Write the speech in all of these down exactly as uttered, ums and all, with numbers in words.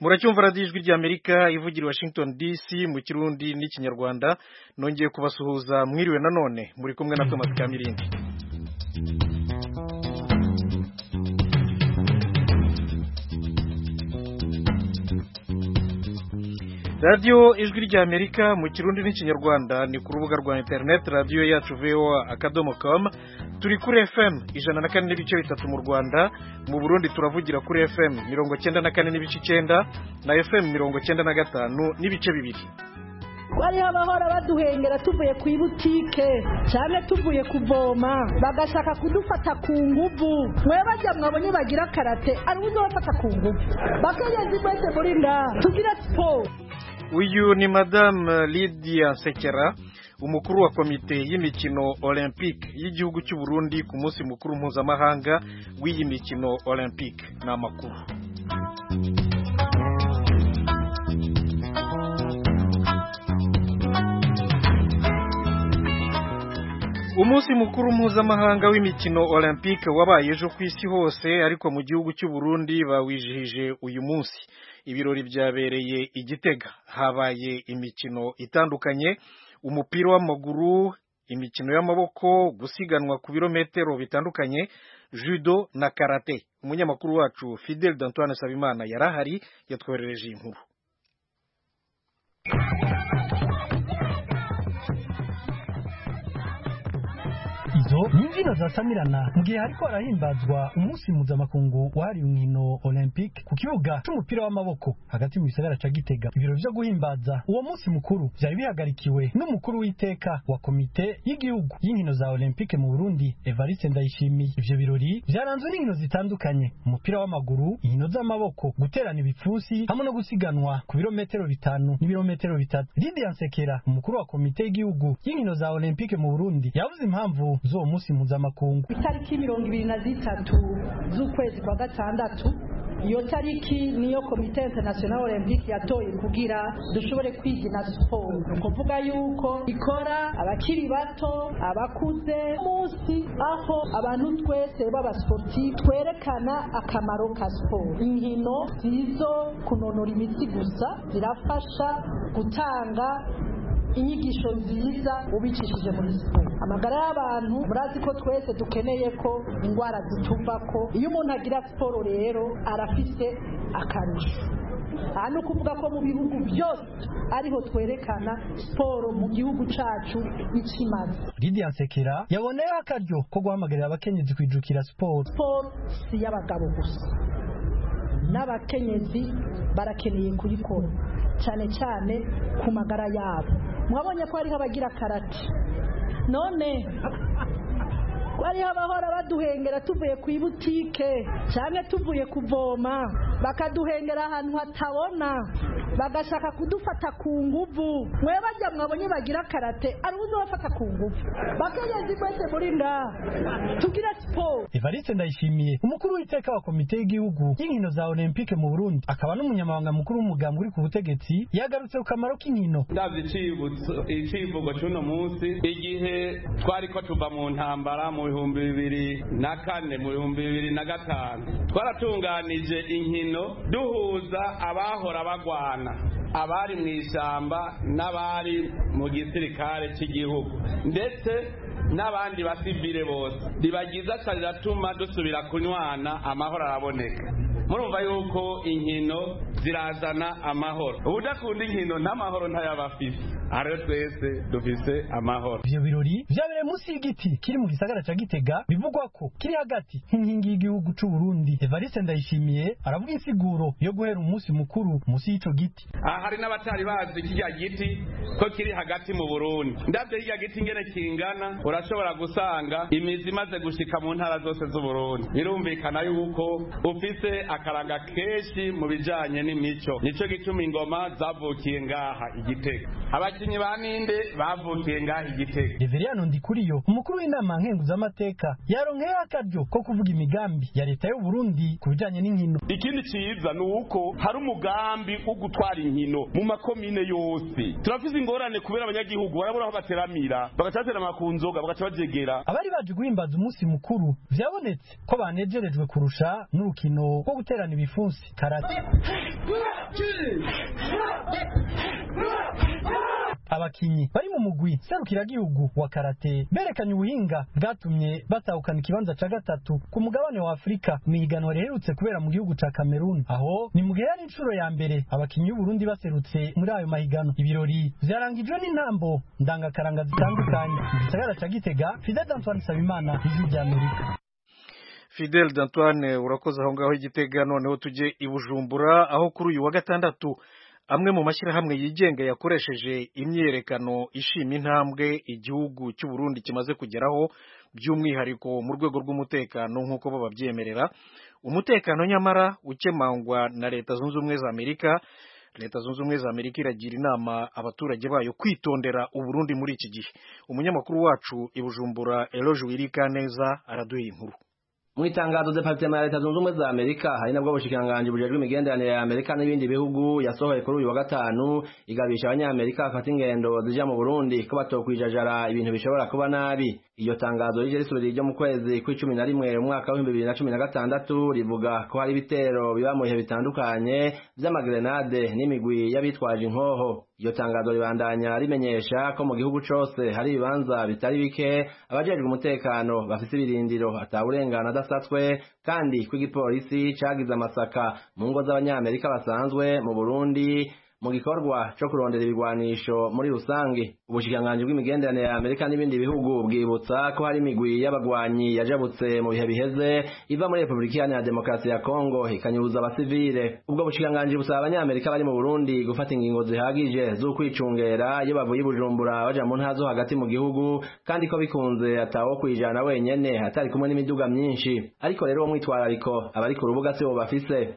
muracyumva radiyo ijwi ry'Amerika ivugira Washington D C mu Kirundi n'ikinyarwanda. Nongeye kubasuhuza, mwiriwe nanone, muri kumwe na Thomas Kamirindi. Radio ijwi ry'Amerika mu Kirundi n'ikinyarwanda ni ku rubuga rwa internet radio yacu v o a akadomo com. Turi kuri F M ijana na kane n'ibice bitatu mu Rwanda, mu Burundi turavugira kuri F M mirongo cyenda na kane n'ibice icyenda na F M mirongo cyenda na gatanu n'ibice bibiri. Wari abahora baduhengera tuvuye ku ibutike cyane tuvuye kuvoma bagashaka kudufata ku nguvu, mwe bajya mwabonye bagira karate ari uzo bafata ku nguvu bakageze bese muri nda tugira sport. Uyu ni Madame Lydia Nsekera, umukuru wa komite y'imikino Olympique y'igihugu cy'u Burundi ku munsi mukuru mpuzamahanga w'iyi mikino Olympique. N'amakuru umunsi mukuru mpuzamahanga w'imikino Olympique wabaye ejo ku isi hose, ariko mu gihugu cy'u Burundi bawijihije uyu munsi. Ibirori byabereye i Gitega, habaye imikino itandukanye: umupira w'amaguru, imikino y'amaboko, gusiganwa ku birometero bitandukanye, judo na karate. Umunyamakuru wacu Fidel D'Antoine Sabimana yarahari, yatwoherereje inkuru. Izo n'imbyino zasamirana mu gihe hariko harahimbazwa umunsi mpuzamakungu wahariwe inkino Olympique ku kibuga c'umupira w'amaboko hagati mu gisagara ca Gitega. Ibiro vyo guhimbaza uwo munsi mukuru vyari bihagarikiwe n'umukuru w'iteka wa komite y'igihugu y'inkino za Olympique mu Burundi, Evariste Ndayishimiye. Ivyo birori vyaranzwe n'inkino zitandukanye: umupira w'amaguru, inkino z'amaboko, guterana ibipfusi hamwe no gusiganwa ku birometero bitanu n'ibirometero bitatu. Lydia Nsekera, umukuru wa komite y'igihugu y'inkino za Olympique mu Burundi, yavuze impamvu zo musi mpuzamakungu. Itariki mirongo ibiri na zitatu z'ukwezi kwa gatandatu, iyo tariki niyo komite international olympique yatoye kugira dushobore kwigina sport, kuvuga yuko ikora abakiri bato, abakuze, musi aho abantu twese baba sportif twerekana akamaro ka sport. Inkino zizo kunonora imitsi gusa, zirafasha gutanga inyigisho nziza ubicishije muri siporo. Amagara y'abantu murazi ko twese dukeneye ko ingwara zituva ko iyo umuntu agira siporo rero arafite akarusho. Aha ni ukuvuga ko mu bihugu byose ariho twerekana siporo mu gihugu cacu ikimaze. Lydia Nsekera yaboneyeho akaryo ko guhamagarira abakenyezi kwijukira siporo. Siporo si y'abagabo gusa, n'abakenyezi barakeneye kuyikora, cyane cyane ku magara yabo. Mwabonye ko hariho abagira karate, none hariho abahora baduhengera tuvuye ku ibutike cyane tuvuye kuvoma bakaduhengera ahantu hatabona bagashaka kudufata ku nguvu, mwe bajya mwabonye bagira karate ari uzo bafata ku nguvu bakageze bese muri nda tugira sport. Evariste Ndayishimiye, umukuru w'iteka wa komite y'igihugu y'inkino za Olympique mu Burundi akaba n'umunyamabanga mukuru w'umugambi uri ku butegetsi, yagarutse ku kamaro k'inkino. Ndavye icibutso icivugo cy'uno munsi, igihe twari ko tuva mu ntambara mu bihumbi bibiri na kane mu bihumbi bibiri na gatanu, twaratunganije inkino duhuza abahora bagwana, abari mu ishyamba n'abari mu gisirikare cy'igihugu ndetse n'abandi basivile bose. Ribagiza riratuma dusubira kunywana, amahoro araboneka. Murumva yuko inkino zirazana amahoro. Ubudakunda inkino n'amahoro ntayabafise. Ariyo twese dufise amahoro. Ivyo birori vyabereye munsi y'igiti kiri mu gisagara ca Gitega, bivugwa ko kiri hagati nk'inkingi y'igihugu c'u Burundi. Evariste Ndayishimiye aravuga insiguro yo guhera umunsi mukuru munsi y'ico giti. Aha hari n'abatari bazi kirya giti ko kiri hagati mu Burundi. Ndavye kirya giti ingene kingana, urashobora gusanga imizi imaze gushika mu ntara zose z'u Burundi. Birumvikana yuko ufise akaranga kenshi mu bijanye n'imico, nico gituma ingoma zavukiye ngaha i Gitega. Abaki bakinyi ba ninde bavukiye ngaho Igitega. Reveriyano Ndikuriyo umukuru w'inama nkenguzamateka yaronkeye akaryo ko kuvuga imigambi ya leta y'u Burundi ku bijanye n'inkino. Ikindi ciza ni uko hari umugambi wo gutwara inkino mu makomine yose. Turafise ingorane kubera abanyagihugu barabura aho bateramira bagacatera amakunzoga bagaca bajegera. Abari baje guhimbaza umunsi mukuru vyabonetse ko banejerejwe kurusha n'urukino rwo guterana ibifunsi karate. Abakinyi bari mu mugwi serukiragihugu wa karate berekanye ubuhinga bwatumye batahukana ikibanza ca gatatu ku mugabane wa Afrika mu higanwa riherutse kubera mu gihugu ca Cameroon. Aho ni mu gihe ari incuro ya mbere abakinyi b'u Burundi baserutse muri ayo mahigano. Ibirori vyarangijwe n'intambo ndangakaranga zitandukanye mu gisagara ca Gitega. Fidel Antoine Sabimana, Ijwi ry'Amerika. Fidel Antoine urakoze aho ngaho Igitega. Noneho tujye i Bujumbura aho kuri uyu wa gatandatu amwe mu mashyirahamwe yigenga yakoresheje imyerekano ishima intambwe igihugu cy'u Burundi kimaze kugeraho by'umwihariko mu rwego rw'umutekano nk'uko bababyemerera. Umutekano nyamara ukemangwa na Leta Zunze Ubumwe za Amerika. Leta Zunze Ubumwe za Amerika iragira inama abaturage bayo kwitondera u Burundi muri iki gihe. Umunyamakuru wacu i Bujumbura Eloge Wirikaneza araduha inkuru. Mu itangazo Departement ya Leta Zunze Ubumwe za Amerika hari nabwo bushikiranganje bujejwe imigenderanire ya Amerika n'ibindi bihugu yasohoye kuri uyu wa gatanu igabisha abanyamerika bafata ingendo zija mu Burundi ko batokwijajara ibintu bishobora kuba nabi. Iyo tangazo rije risubira ryo mu kwezi kw'icumi na rimwe mu mwaka wa bibiri na cumi na gatandatu rivuga ko hari ibitero biba mu bihe bitandukanye vy'amagrenade n'imigwi y'abitwaje inkoho. Iyo tangazo ribandanya rimenyesha ko mu gihugu cose hari ibibanza bitari bike abajejwe umutekano bafise ibirindiro atawurengana adasatswe kandi kw'igipolisi cagize amasaka mu ngo z'abanyamerika basanzwe mu Burundi mu gikorwa cyo kurondera ibigwanisho muri rusange. Ubushikiranganji bw'imigenderanire ya Amerika n'ibindi bihugu bwibutsa ko hari imigwi y'abagwanyi yajabutse mu bihe biheze iva muri Republika Iharanira Demokarasi ya Kongo ikanyuruza abasivile. Ubwo bushikiranganji busaba abanyamerika bari mu Burundi gufata ingingo zihagije zo kwicungera iyo bavuye i Bujumbura baja mu ntara zo hagati mu gihugu kandi ko bikunze atawo kwijana wenyene hatari kumwe n'imiduga myinshi. Ariko rero umwitwarariko abari ku rubuga se bo bafise.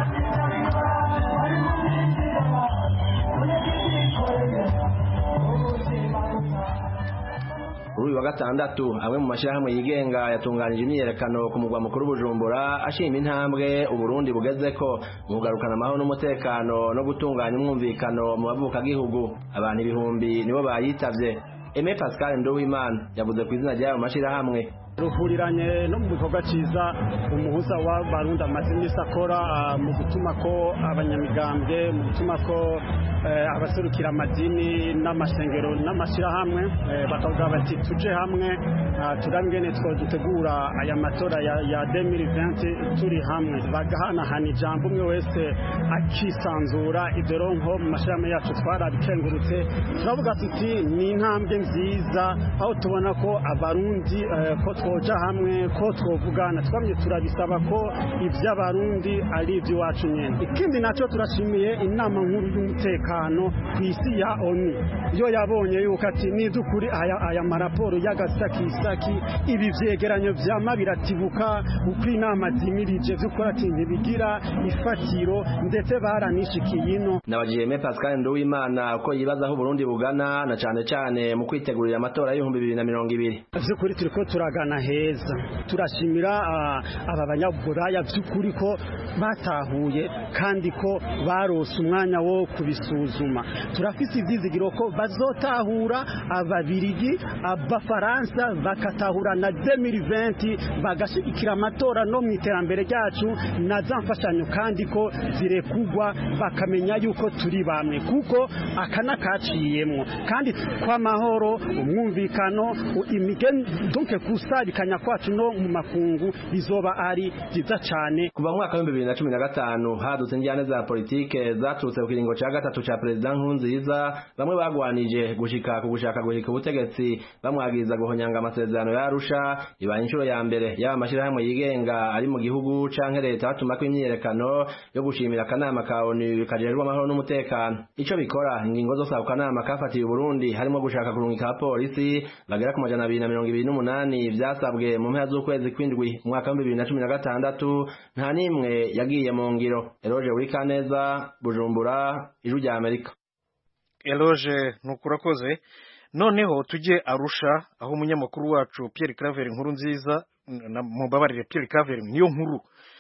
Uyu wa gatandatu amwe mu mashirahamwe yigenga yatunganije imyerekano ku mugwa mukuru Bujumbura ashima intambwe u Burundi bugezeko mu kugarukana amahoro n'umutekano no gutunganya umwumvikano mu bavuka gihugu. Abantu ibihumbi nibo bayitavye. Aime Pascal Nduwimana yavuze ku izina ry'ayo mashirahamwe. Ruhuriranye no mu bikorwa ciza umuhuza wa Barundi amazimye sakora mu gutuma ko abanyamigambwe mu gutuma ko abaserukira amadini n'amashengero n'amashirahamwe bakavuga bati tuje hamwe turangene two dutegura aya matora ya deux mille vingt turi hamwe bagahanahana ijambo umwe wese akisanzura idoronko mu mashirahamwe yacu twarabikengurutse turavuga tuti ni intambwe nziza aho tubona ko abarundi ko twoja hamwe ko twovugana twamye turabisaba ko ivy'abarundi ari ivy'iwacu nyene. Ikindi naco turashimiye inama nkuru y'umutekano kw'isi ya O N U yo yabonye yuko ati nizukuri aya, aya maraporo y'agasakisaki ibi vyegeranyo vyama biratibuka uko inama zimirije vy'ukora ati ntibigira ifatiro ndetse baranishikiye ino. Nabajiye Aime Pascal Nduwimana ko yibaza aho Burundi bugana na cane cane mu kwitegurira amatora y'ibihumbi bibiri na mirongo ibiri. Vy'ukuri turiko turagana heza turashimira uh, aba banyaburaya vy'ukuri ko batahuye kandi ko barose umwanya wo kubisuzuma. Turafise izizigiro ko bazotahura ababirigi abafaransa bakatahura na deux mille vingt bagashikira amatora no mwiterambere ryacu na zamfashanyo kandi ko zirekugwa bakamenya yuko turi bamwe kuko akana kaciyemwo kandi kwa mahoro umwumvikano imigen donc kusa bikanya kwacu no mu makungu bizoba ari byiza cyane. Kuva mu mwaka wa bibiri na cumi na gatanu hadutse njyane za politike zaturutse ku kiringo ca gatatu ca President Nkurunziza bamwe bagwanije gushika ku gushaka guhika ubutegetsi bamwagiriza guhonyanga amasezerano ya Arusha ibaye inshuro ya mbere y'aba mashirahamwe yigenga ari mu gihugu canke leta batuma ko imyiyerekano yo gushimira akanama ka O N U kajerwa amahoro n'umutekano. Ico bikora ingingo zose ako kanama kafatiye Burundi harimo gushaka kurungika abapolisi bagera ku majana abiri na mirongo ibiri n'umunani vyasabwe mu mpera z'ukwezi kw'indwi mu mwaka wa bibiri na cumi na gatandatu nta nimwe yagiye mu ngiro. Eloge Wirikaneza, Bujumbura, Ijwi ry'Amerika. Eloge nukurakoze. Noneho tujye Arusha aho umunyamakuru wacu Pierre Claver Nkuru nziza mubabarire Pierre Claver niyo nkuru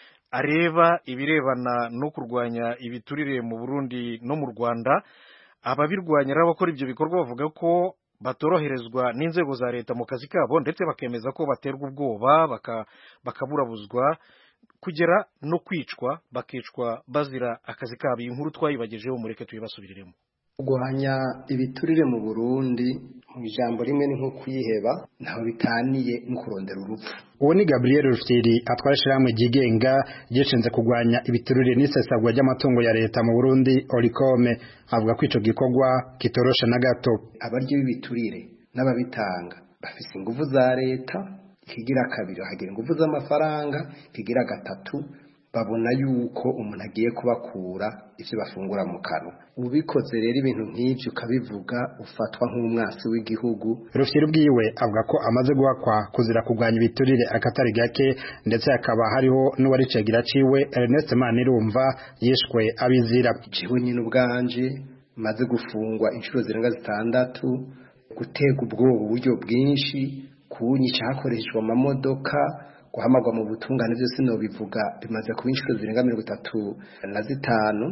areba ibirebana no kurwanya ibiturire mu Burundi no mu Rwanda. Ababirwanya n'abakora ibyo bikorwa bavuga ko batoroherezwa n'inzego za leta mu kazi kabo, ndetse bakemeza ko baterwa ubwoba baka, bakaburabuzwa kugera no kwicwa, bakicwa bazira akazi kabo. Iyi nkuru twayibagejeho, mureke tuyibasubiriremo. Guhanya ibiturire mu Burundi mu ijambo rimwe ni nko kwiheba, ntaho bitaniye no kurondera urupfu. Uwo ni Gabriel Rufyiri atwara ishirahamwe ryigenga gishinze kurwanya ibiturire n'isesagwa ry'amatungo ya leta mu Burundi Oricome. Avuga ko ico gikorwa kitorosha na gato. Abaryo b'ibiturire n'ababitanga bafise ingufu za leta, ikigira kabiri hagira ingufu z'amafaranga, ikigira gatatu babona yuko umuntu agiye kubakura ivyo bafungura mu kanwa. Ubikoze rero ibintu nk'ivyo ukabivuga ufatwa nk'umwasi w'igihugu. Rufyiri bwiwe avuga ko amaze guhakwa kuzira kurwanya ibiturire akatari gake, ndetse akaba hariho n'uwari cegira ciwe Ernest Manirumva yishwe abizira. Jewe nyine ubwanje maze gufungwa inshuro zirenga zitandatu, gutega ubwoba uburyo bwinshi, kunyica hakoreshejwe amamodoka, guhamagwa mu butungane byose no bivuga bimaze kuba inshuro zirenga mirongo itatu na zitanu.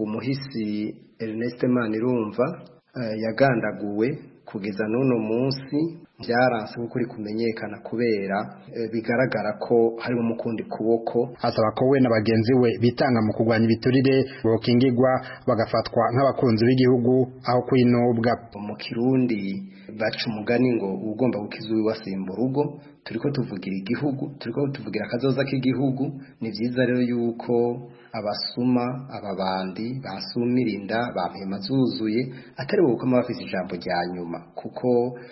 Umuhisi Ernest Manirumva uh, yagandaguwe kugeza n'uno munsi byaranse kuko uri kumenyekana kubera e, bigaragara ko harimo umukundi kuboko. Asaba ko we na bagenzi we bitanga mu kurwanya ibiturire bokingirwa bagafatwa nk'abakunzi b'igihugu aho kwinubwa. Mu Kirundi baca umugani ngo ugomba gukiza uwiwasimba urugo. Turiko tuvugira igihugu, turiko tuvugira akazoza k'igihugu. Ni vyiza rero yuko abasuma, ababandi basumirinda bampema zuzuye atari bo ukoma bafite ijambo rya nyuma, kuko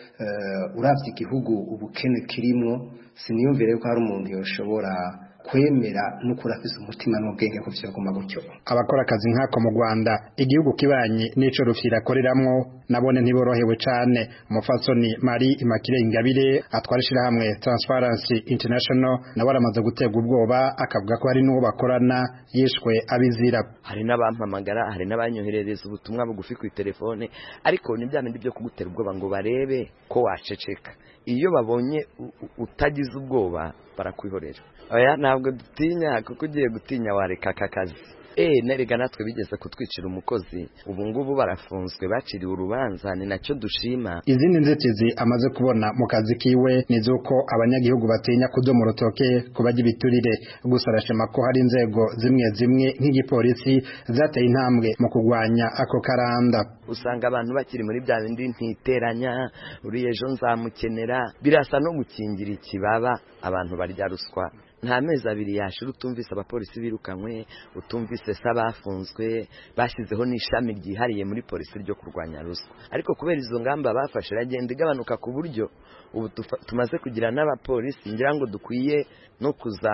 uh, uravye igihugu ubukene kirimwo siniyumvire yuko hari umuntu yoshobora kwemera no kurafisa umutima n'ubwenge ko vyaguma gutyo. Abakora akazi nkako mu Rwanda igihugu kibanye n'ico Rufyiri akoreramwo nabone ntiborohewe cane. Umufasoni Marie Immaculée Ingabire atwara ishirahamwe Transparency International nawe aramaze guterwa ubwoba, akavuga ko hari n'uwo bakorana yishwe abizira. Hari n'abampamagara, hari n'abanyoherereza ubutumwa bugufi ku telefone, ariko ni byamindi byo kugutera ubwoba ngo barebe ko waceceka. Iyo babonye utagize ubwoba barakwihorera. Oya ntabwo dutinya, kuko ugiye gutinya wareka aka kazi. Eh nerega natwe bigeze kutwicira umukozi, ubu ngubu barafunzwe baciriwe urubanza, ni nacyo dushima. Izindi nzitizi amaze kubona mu kazi kiwe nizuko abanyagihugu batinya kudoma urutoke kubagira ibiturire. Gusa arashima ko hari inzego zimwe zimwe nk'igipolisi zateye intambwe mu kurwanya ako karanda. Usanga abantu bakiri muri bya bindi ntiteranya, uri ejo nzamukenera, birasa no gukingira ikibaba abantu barya ruswa. Nta mezi abiri yashira utumvise abapolisi birukanywe, utumvise sabafunzwe, bashyizeho n'ishami ryihariye muri polisi ryo kurwanya ruswa. Ariko kubera izo ngamba bafashe ragenda igabanuka ku buryo ubu tumaze kugira n'abapolisi ngira ngo dukwiye no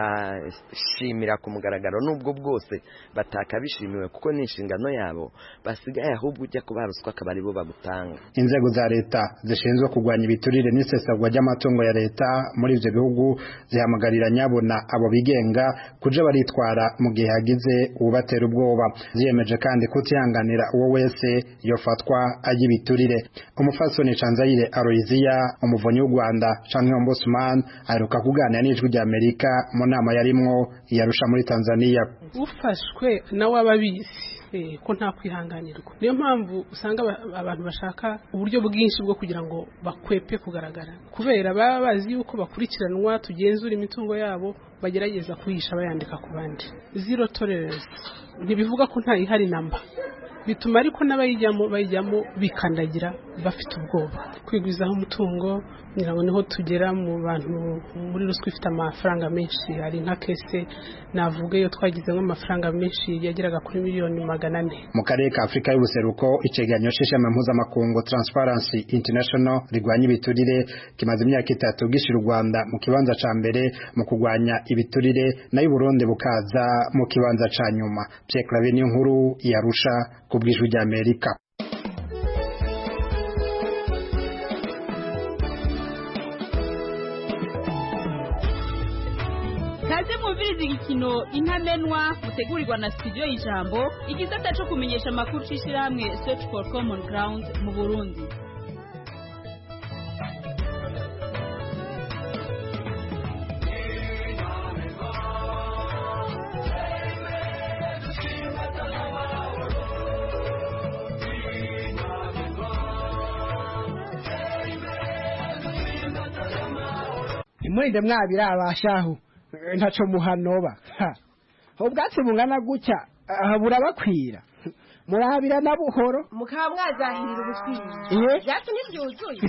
kuzashimira ku mugaragaro, nubwo bwose batakabishimiwe kuko ni inshingano yabo, basigaye ahubwo ujya kuba ruswa akabari bo bagutanga. Inzego za leta zishinzwe kurwanya ibiturire n'isesagwa ry'amatungo ya leta muri ivyo bihugu zihamagarira nyabona abo bigenga kuja baritwara mu gihe hagize ubatera ubwoba. Ziyemeje kandi kutihanganira uwo wese yofatwa agibiturire. Umufasoni Canzayire Aloysia umuvunyi w'u Rwanda canke Ombudsman aheruka kuganira n'ijwi rya Amerika mu nama yarimwo yarusha muri Tanzania. Ufashwe nawe ababizi ko nta kwihanganirwa. Niyo mpamvu usanga abantu bashaka uburyo bwinshi bwo kugira ngo bakwepe kugaragara, kubera baba bazi yuko bakurikiranwa, tugenzura imitungo yabo, bagerageza kuhisha bayandika ku bandi. Zero tolerance ntibivuga ko nta ihari namba, bituma ariko n'abayijyamo bayijyamo bikandagira bafite ubwoba. Kwigwizaho umutungo ngira niho tugera mu bantu muri ruswa ifite amafaranga menshi. Hari nka kese navuga iyo twagize nk'amafaranga menshi yageraga kuri miliyoni magana ane. Mu karere ka Afrika y'ubuseruko iceganyo shishame mpuzamakungu Transparency International rigwanya ibiturire kimaze imyaka itatu gishira u Rwanda mu kibanza ca mbere mu kurwanya ibiturire, nayo Burundi bukaza mu kibanza ca nyuma. Pierre Claver nkuru yarusha kubw'ijwi rya Amerika. kaze mwumviriza igikino intamenwa mutegurirwa na studio y'ijambo igisata cyo kumenyesha amakuru c'ishirahamwe Search for Common Ground mu Burundi. Mwende mwabira abashaho ntaco muhanoba ubwatsi bungana gutya habura bakwira murabira na buhoro mukaba mwazahirira ubushiye byatsi n'ibyuzuye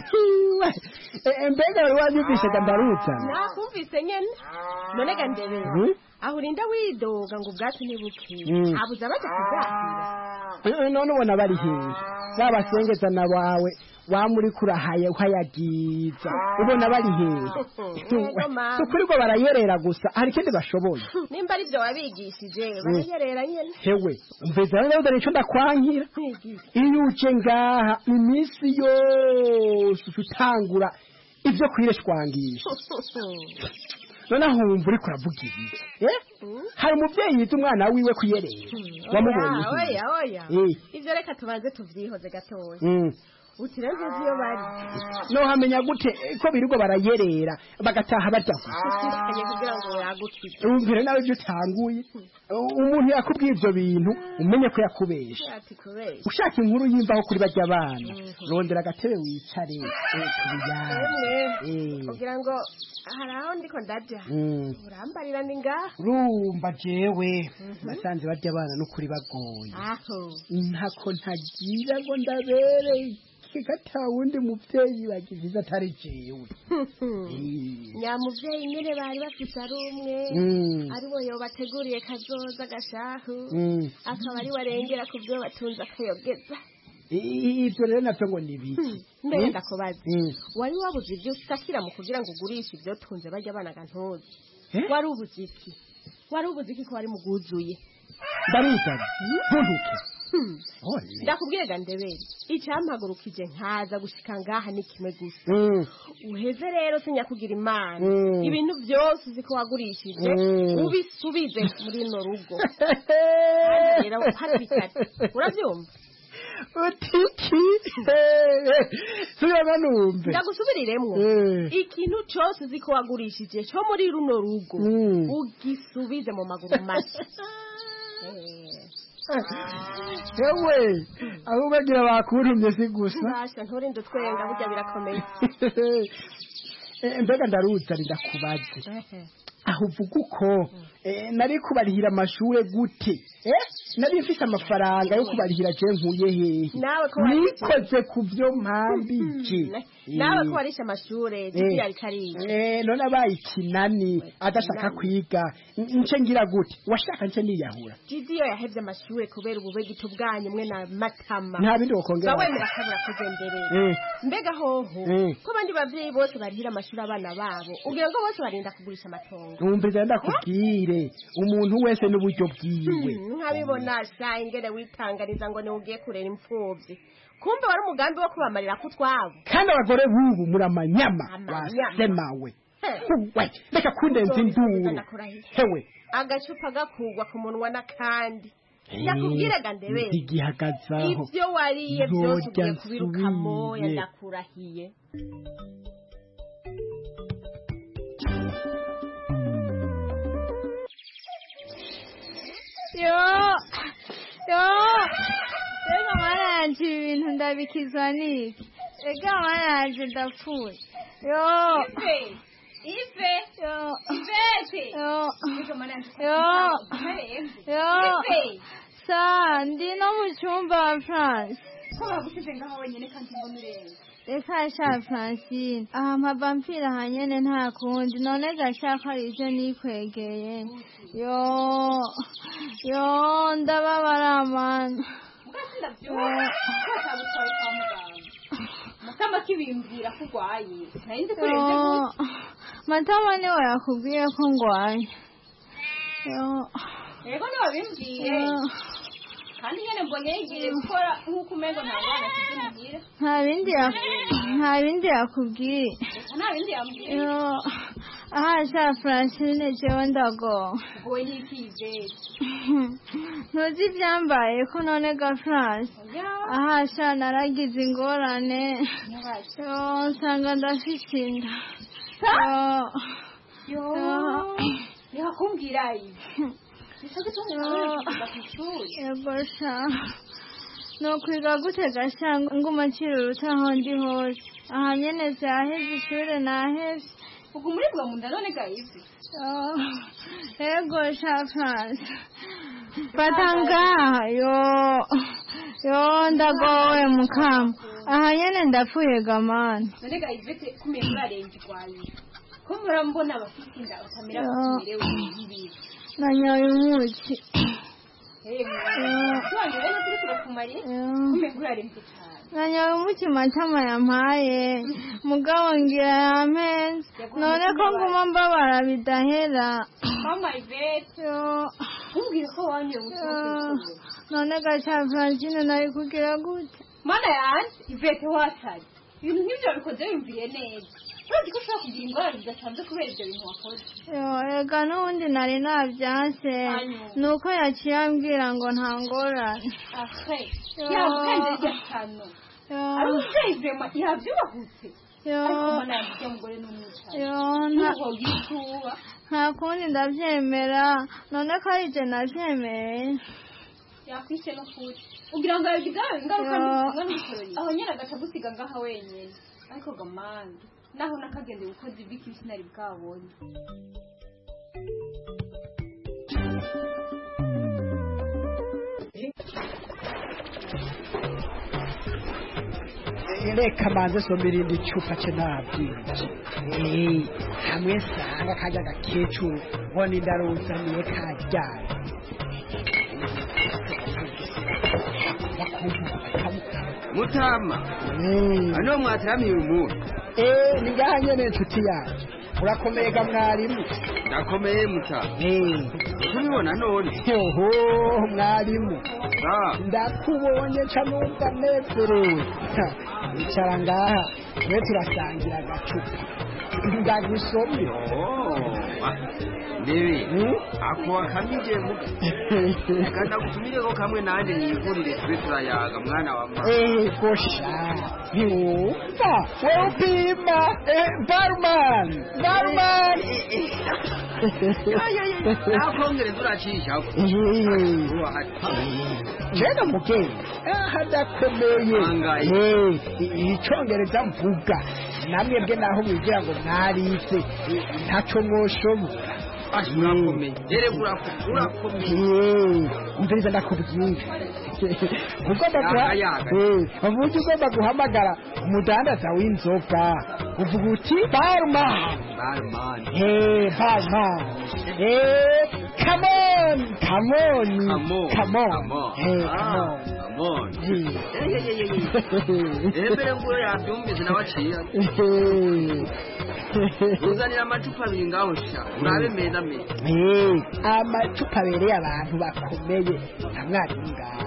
mbega wari wanyumvise ndarutsa nakumvise nyene none ga ndebera aho urinda widoga ngo ubwatsi ntibukire abuza baje kuzahira none ubona bari hehe babasengezana bawe wamuri kurahaye uhayagiza ubona bari hehe ukuri ko barayerera gusa hari kindi bashoboye nimba ari byo wabigishije barayerera nyene hewe umveza rero dore ico ndakwankira iyo uje ngaha iminsi yose utangura ivyo kwireshwangisha none ahumva uri kuravuga ibi eh hari umuvyeyi yita umwana wiwe kuyerera wamubonye oya oya ivyo reka tubanze tuvyihoze gatoya utirenze iyo bari no hamenya gute ko birugo barayerera bagataha badafu kanye kugira ngo yagukire umvire nawe byo tanguye umuntu yakubwiye ivyo bintu umenye ko yakubesha ushaka inkuru yimbaho kuri bajya abana rondera gatebe wicare kubijyana kugira ngo haraho ndiko ndaja urambarira ndi ngaha rumba jewe basanze bajya abana no kuri bagoye ntako ntagira ngo ndabereye kigata wundi muvyeyi bagize atari jewe nyamuvyeyi nyene bari bafise ari umwe ari bo yo bateguriye kazoza gashahu akaba ari warengera ku byo batunze akayogeza ivyo rero navyo ngo nibiki mbere ndakubaza wari wabuze ibyo usakira mu kugira ngo ugurishe ibyo tunze bajya abana gantozi wari ubuze iki wari ubuze iki ko wari muguzuye ndaruzaga ntuntuke ndakubwire ga ndebere icampagurukije nkaza gushika ngaha ni kimwe gusa uheze rero sinya kugira imana ibintu byose uziko wagurishije ubisubize muri no rugo rero harabikati uravyumva utiki sura numve ndagusubiriremwo ikintu cyose uziko wagurishije cyo muri runo rugo ugisubize mu maguru mashya Ewe, aho bagira bakurumye si gusa. Basha nturinde twenga burya birakomeye. Mbega ndaruza ndakubaze. Aho uvuga uko nari kubarihira amashure gute? Eh? Nari mfite amafaranga yo kubarihira je nkuye hehe? Nawe ko nikoze kuvyo mpambije. Nawe ko warisha amashure gigira rikari. Eh none abaye kinani adashaka kwiga nce ngira gute? Washaka nce niyahura. Gidiyo yahevye amashure kubera ubube gitubwanye mwe na matama. Nta bindi ukongera. Bawemera kabura kuzenderera. Mbega hoho ko bandi bavyeyi bose barihira amashure abana babo. Ugira ngo bose barinda kugurisha amatongo. Umbiza ndakubwire umuntu wese n'uburyo bwiwe. Nkabibona sha ingere witanganiza ngo ni ugiye kurera impfuvyi. Kumbe wari umugambi wo kubamarira kutwabo. Kandi abagore bubu muramanyama wasemawe. We reka kundenza induru. Hewe agacupa gakugwa ku munwa nakandi. Yakubwira gandebe. Igihagazaho. Ibyo wariye byose ugiye kubiruka moya ndakurahiye. Yo, yo, ega maranje ibintu ndabikizwa niki, ega maranje ndapfuye, yo, ife, ife, yo, ifete, yo, ega maranje, yo, yo, ife, sa, ndi no mu cyumba wa France. Ko bagusize ngaho wenyene kandi mbona ureba. Reka sha Francine, aha mpava mpfira hanyene nta kundi, none gashaka ari ivyo nikwegeye. Yo, yo, ndababara mana. Mugasinda kwatagutwaye kwa muganga. Matama kibimbwira ko urwaye. Nahinde kurenze gute? Matama niwe yakubwiye ko ngwaye. Yo. Ego niwe bimbwiye. Kandi nyene mbonye yigiye gukora nkuko umengo nta bana kizimugira. Nta bindi nta bindi yakubwiye. Nta bindi yambwiye. Yo. ahasha Francine jewe ndago wowe ntikizeye ntuzi ibyambaye ko none ga France ahasha naragize ingorane yo nsanga ndafite inda yo niho kumbwira ibi bisabwe tumwe kwishuri yego sha no kwiga gute gasha nguma kiruruta aho ndi hose aha nyene zaheze ishure naheze ubwo muri bwa munda none gayizi yego sha France patanga yo yo ndagowe mukama aha nyene ndapfuye gamana none gayizi kumenya urarenga kwawe ko murambona abafite inda utamira kumirewe ibi nanyoye umuki nanyoye umuki matama yampaye mugabo ngira yampenze none ko nguma mbabara bidahera none gaca Francine nari kugira gute mana yanjye Ivete watari ibintu nk'ibyo bikoze yumviriye neza urazi ko ushobora kugira ingorane zidasanzwe kubera ibyo bintu wakoze ega n'ubundi nari nabyanse ni uko yaciye ambwira ngo nta ngorane yaba ukanze irya sano ari umubyeyi vema yabyubahutse ariko mana yanjye ujya mugore n'umwicaye nta kundi ndabyemera none ko ari jye nabyemeye yakwishe no kuri ugira ngo yagize ingaruka n'ubukoroni aho nyine agaca gusiga ngaha wenyine ariko gamande naho nakagende ukoze ibiki sinari bwabonye reka manze somera irindi cupa cye nabwirije hamwe sanga kajya gakecuru ngo nindaruzaniye kajyana Mutama ano mwataramiye umuntu eh ni ngaha nyene inshuti yacu urakomeye ga mwarimu ndakomeye Mutama eh tubibona none oho mwarimu ndakubonye ca numva nezerewe icara ngaha twe turasangira agacupa ndagusomye Devi ako akamije muga kandi akutumire ko kamwe nande niyivurire twe turayaga mwana wa mama eh gosha yumva wewe pima eh barman barman akongere turacisha jena mugeni hadakomeye eh icongereza mvuga namwe bwe naho mwigira ngo mwarise ntaco mwoshobora urakomeye dere urakomeye umviriza ndakubwira ugomba ugomba guhamagara umudandaza w'inzoga uvuga uti barman barman eh barman eh come on come on come on eh come on ebere ngo yabyumvise nabaciye uzanira amacupa abiri ngaho sha urabe meza meza eh amacupa abereye abantu bakomeye nta mwarimu ngaha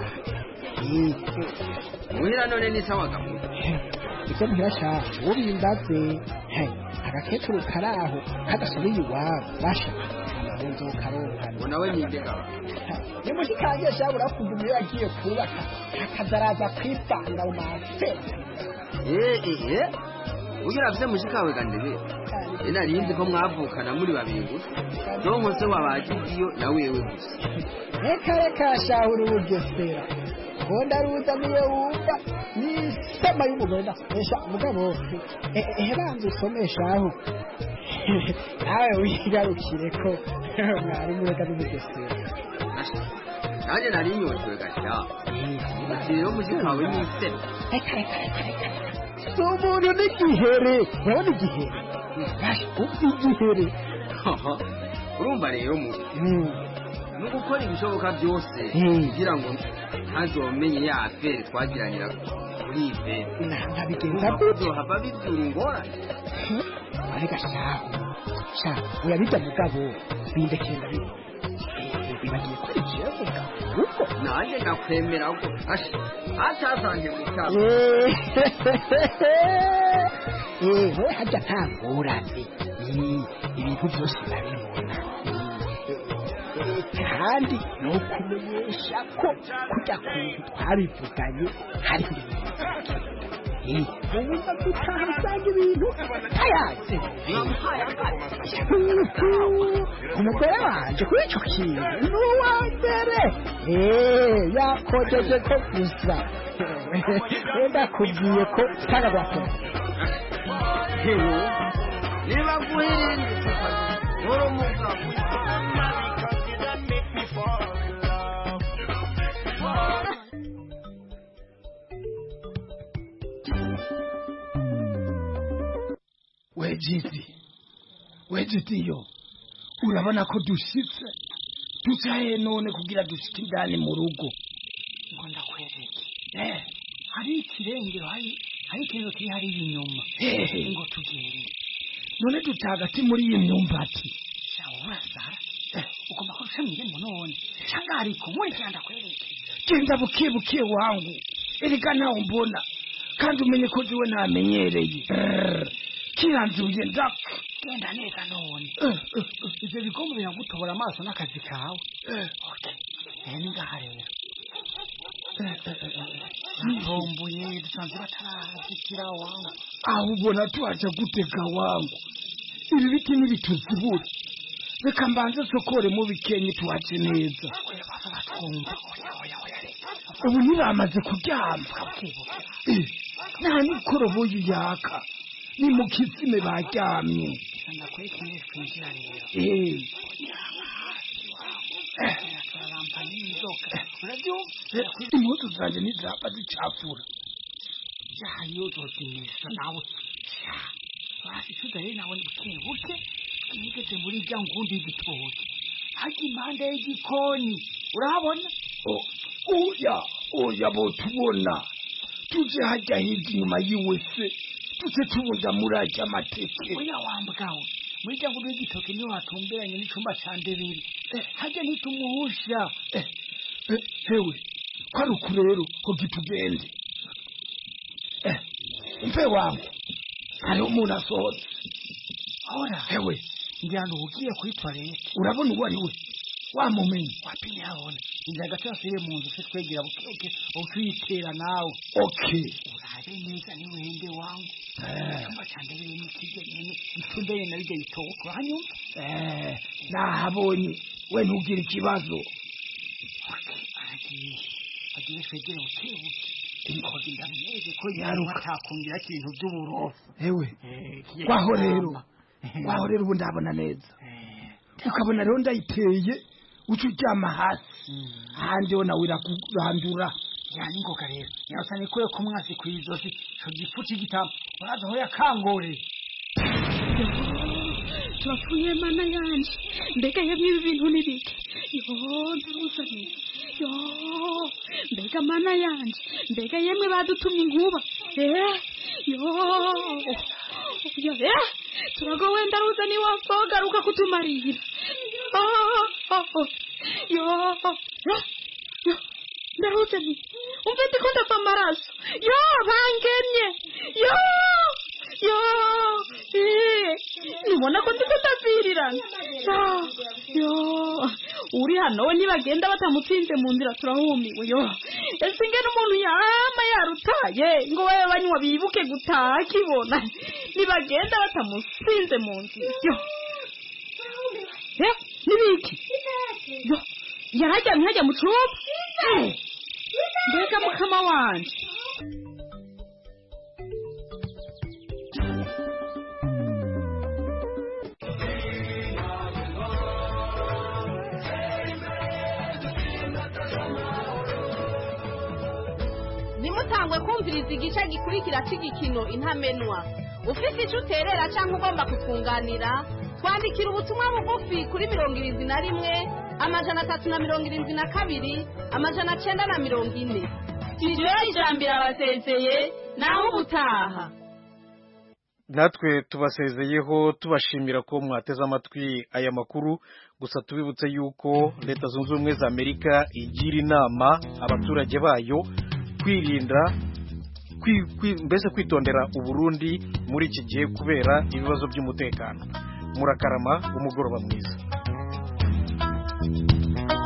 muhira none ni sawa gamu icyo muhira sha ubimbaze agakecuru karaho kadasubiye iwabo basha amabuzo karonka ngo nawe ninde gaba ni mushikanje sha urakumva iyo yagiye kubaka akazaraza kwipanga mu mafe eh eh ugira afite mushikawe gandebe ina rinzi ko mwavukana muri babiri gusa donko se wabagiye na wewe gusa reka reka shahura ubugesera konda ruza niyo wumva nisema y'umugore ndafesha mugabo ehe banze usomesha aho nawe wigarukire ko mwari mureka n'ubugesera nanjye nari nyotwe gasha rero mushikawe nise reka reka reka umuntu n'igihere urabona igihere uzi igihere urumva rero mu no gukora ibishoboka byose kugira ngo ntazomenye ya affaire twagiranira kuri ibe ntabigenza byo haba bibyura ingorane ariko shaho sha uyabijya mugabo bindekenda bibi bibagiye ko igihe vuga uko nanjye ndakwemera ko asha atazanye mutama eh we hajya ntangorane ibintu byose ndabibona kandi no kumenyesha ko kujya kuntu twabivuganye hari ubuza gutaha usanga ibintu ayazi umugore wanje kuri icyo kintu ni uwa mbere yakojeje ko gusa wenda kubwiye ko utagagwakora niba guhirinda uri umugabo wejiti wejiti yo urabona ko dushitse tucaye none kugira dushike indani mu rugo ngo ndakwereke eh hari ikirengero hari hari ikintu kiri hari inyuma ngo tugende none dutagati muri iyi myumbati shawa sara eh ugomba kushamire mu none cyangwa ariko muri cyanda kwereke genda buke buke wangu erega nawe mbona kandi umenye ko jiwe namenyereye kiranzuye ndapfa genda neza none ibyo bikombe biragutobora amaso n'akazi kawe okay ni ngaha rero ntombuye dusanzwe batarazikira wangu aho ubona tuhaja gutega wangu ibi biti n'ibituzibura reka mbanze sokore mu bikenye tuhaje neza ubu ntibamaze kuryama nta n'ikoroboyi yaka ni mu kizime baryamye impuzu zanjye ntizapfa zicafura yayo zozimisha nawe basicudaye nawe buke buke nigeze muri rya ngundi y'igitoki hajya impande y'igikoni urahabona oya oya bo tubona tuje hajya hirya inyuma yiwe se tuje tubunda muri ajya amateke oya wambwawe muri rya ngundi y'igitoki niho hatumberanye n'icumba ca ndebere hajya ntitumuhusha hewe kwari uku rero ko gitugende mpe wangu hariho umuntu asohotse hora hewe ngira ngo ugiye kuri toilette urabona uwo ari we wamumenye wapi yabona inzira gato yasire mu nzu se twegera buke utwitera nawe okay uraje neza ni wende wangu cyangwa cyane biri mu kigenene itundeye na bijye bitoko hanyu eh nahabonye we ntugire ikibazo agiye agiye kwegera utebuke inkozi ndameze ko yaruka atakungira ikintu by'uburofu hewe kwaho rero kwaho rero ubu ndabona neza ukabona rero ndayiteye ucu cyama hasi handi ona wira kurandura yani ngoka rero yarasane ko kumwasi kwizosi cyo gifuti gitamo uraza ho yakangore turapfuye mana yanje mbega yabye ibintu nibike yo ndaruzanye yo mbega mana yanje mbega yemwe badutumye inkuba eh yo yo eh turagowe ndaruzani wafogaruka kutumarira yo yo ndaruzani umvete ko ndapfa amaraso yo bangemye yo yo eh nibona ko ndiko ndavirirana yo uri hano we nibagenda batamutsinze mu nzira turahumiwe yo ese ngene umuntu yama yarutaye ngo wewe banywa bibuke gutaha kibona nibagenda batamutsinze mu nzira yo eh nibiki yo yarajya ntajya mu cuba mbega mukama wanje nimutangwe kumviriza igice gikurikira cy'igikino intamenwa ufite icyo uterera cyangwa ugomba kutwunganira twandikira ubutumwa bugufi kuri mirongo irindwi na rimwe amajana atatu na mirongo irindwi na kabiri amajana cyenda na mirongo ine studio y'ijambo irabasezeye naho ubutaha natwe tubasezeyeho tubashimira ko mwateze amatwi aya makuru gusa tubibutse yuko leta zunze ubumwe za Amerika igira inama abaturage bayo kwirinda mbese kwitondera Uburundi muri iki gihe kubera ibibazo by'umutekano murakarama umugoroba mwiza.